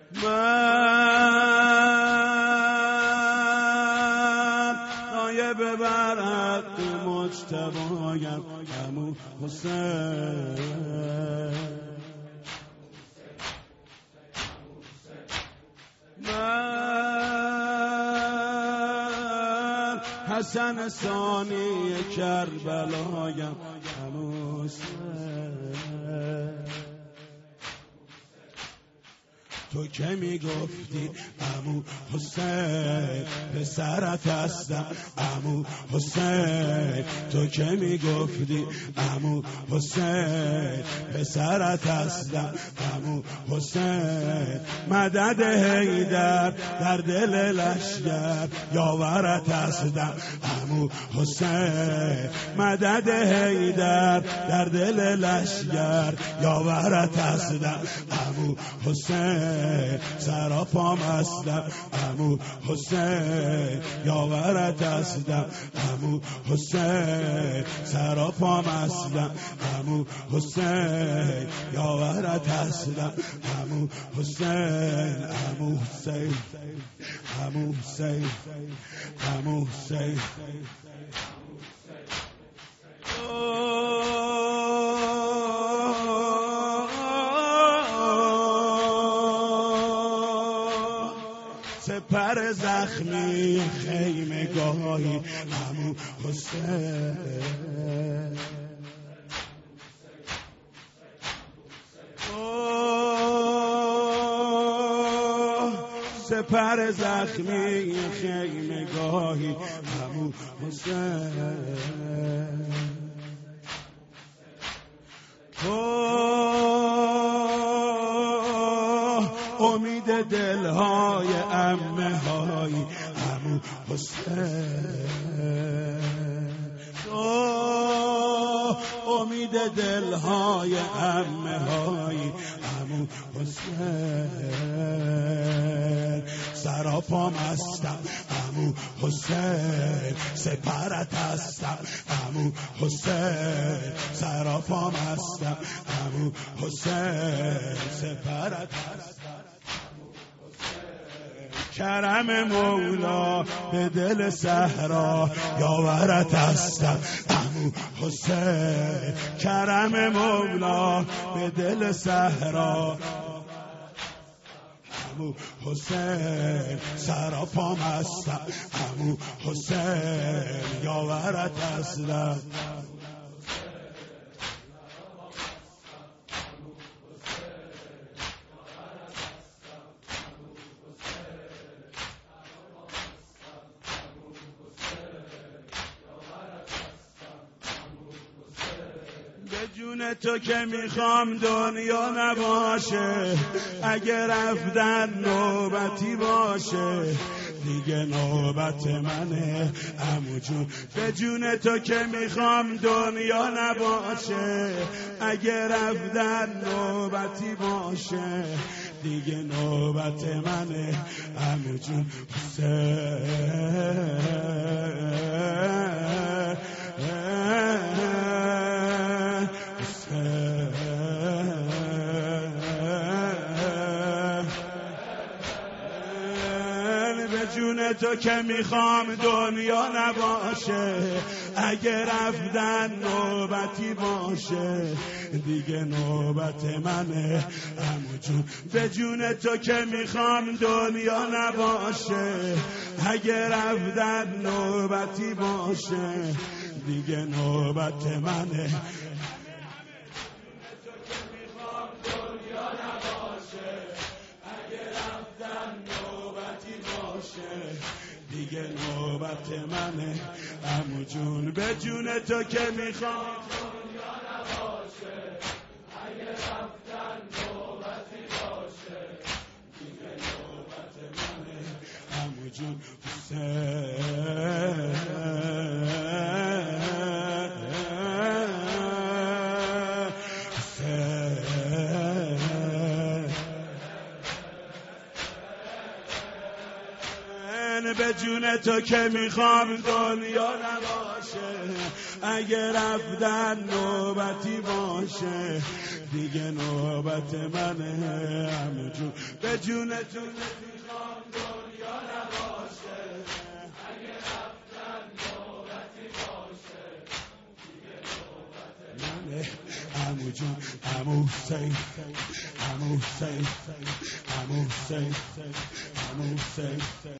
من نایب بر حق مجتبایم عمو حسین. من حسن ثانی کربلایم عمو حسین. تو که میگفتی عمو حسین پسرت هستم عمو حسین. تو که میگفتی عمو حسین پسرت هستم عمو حسین. مدد حیدر در دل لشگر یاورت هستم عمو حسین. مدد حیدر در دل لشگر یاورت هستم عمو حسین. سراپام هستم عمو حسین یاورت هستم عمو حسین. سراپام هستم عمو حسین یاورت هستم عمو حسین. عمو حسین عمو حسین عمو حسین. سپر زخمی خیمه گاهی عمو حسین. سپر زخمی خیمه گاهی عمو حسین. امید دلهای عمه های عمو حسین. امید دلهای عمه های عمو حسین. سراپام هستم عمو حسین سپرت هستم عمو حسین. سراپام هستم عمو حسین سپرت هستم. کرم مولا به دل صحرا یاورت هستم عمو حسین. کرم مولا به دل صحرا عمو حسین. سراپام هستم عمو حسین یاورت هستم. به جون تو که میخوام دنیا نباشه. اگه رفتن نوبتی باشه دیگه نوبت منه عمو جون. به جون تو که میخوام دنیا نباشه. اگه رفتن نوبتی باشه دیگه نوبت منه عمو جون. جون تو که میخوام دنیا نباشه. اگه رفتن نوبتی باشه دیگه نوبت منه عمو جون. به جون تو که میخوام دنیا نباشه. اگه رفتن نوبتی باشه دیگه نوبت منه. دیگه نوبت منه عمو جون. به جون تو که میخوام دنیا نباشه. اگه رفتن نوبتی باشه دیگه نوبت منه عمو جون. من به جون تو که میخوام دنیا نباشه، اگه رفتن نوبتی باشه دیگه نوبت منه. عمو جون به جون تو میخوام دنیا نباشه، اگه رفتن نوبتی باشه دیگه نوبت منه. عمو جون عمو حسین، عمو حسین، عمو حسین، عمو حسین.